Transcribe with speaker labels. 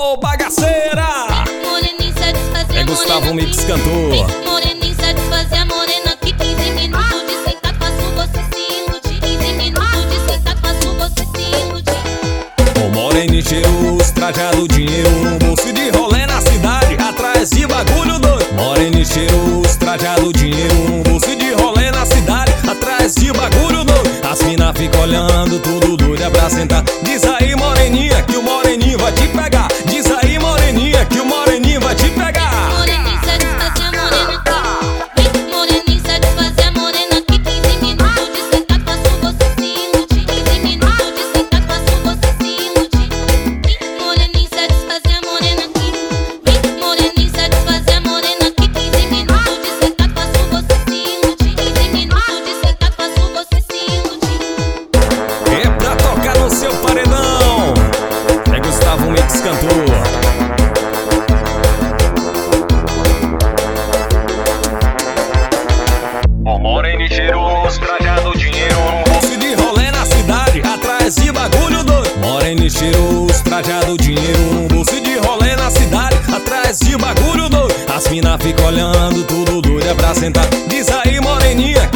Speaker 1: Alô, bagaceira!
Speaker 2: Moreninha satisfazer
Speaker 1: É Gustavo Mix cantor.
Speaker 2: Moreninha satisfazer a morena que 15 minutos de sentado faço você se iludir. 15 minutos de sentado faço você se iludir.
Speaker 1: O moreninho cheiroso, trajado dinheiro, um bolso de rolê na cidade, atrás de bagulho doido. Moreninho cheiroso, trajado dinheiro, um bolso de rolê na cidade, atrás de bagulho doido. As mina ficam olhando, tudo doida pra sentar. Diz aí, moreninha, que o moreninho vai te pegar. Diz aí, moreninha, que o moreninho vai te pegar.
Speaker 2: Moreninha satisfazer a morena que Moreninha satisfazer a morena que 15 minutos de sentado faço você se iludir. 15 minutos de sentado faço você se iludir. Moreninha satisfazer a morena que Moreninha satisfazer a morena que 15 minutos de sentado faço você se iludir. 15 minutos de sentado faço você se iludir.
Speaker 1: É pra tocar no seu paredão. É Gustavo Mix cantor. O moreninho cheiroso, trajado dinheiro, um bolso de rolê na cidade, atrás de bagulho doido. Moreninho cheiroso, trajado dinheiro, um bolso de rolê na cidade, atrás de bagulho doido. As mina ficam olhando, tudo doida pra sentar. Diz aí, moreninha,